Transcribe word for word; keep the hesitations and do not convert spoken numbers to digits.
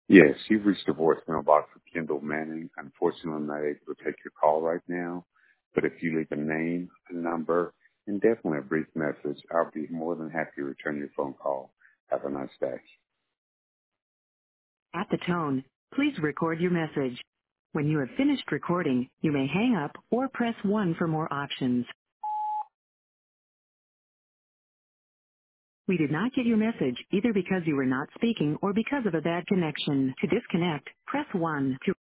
Yes, you've reached the voicemail box of Kendall Manning. Unfortunately, I'm not able to take your call right now, but if you leave a name, a number, and definitely a brief message, I'll be more than happy to return your phone call. Have a nice day. At the tone, please record your message. When you have finished recording, you may hang up or press one for more options. We did not get your message either because you were not speaking or because of a bad connection. To disconnect, press one. To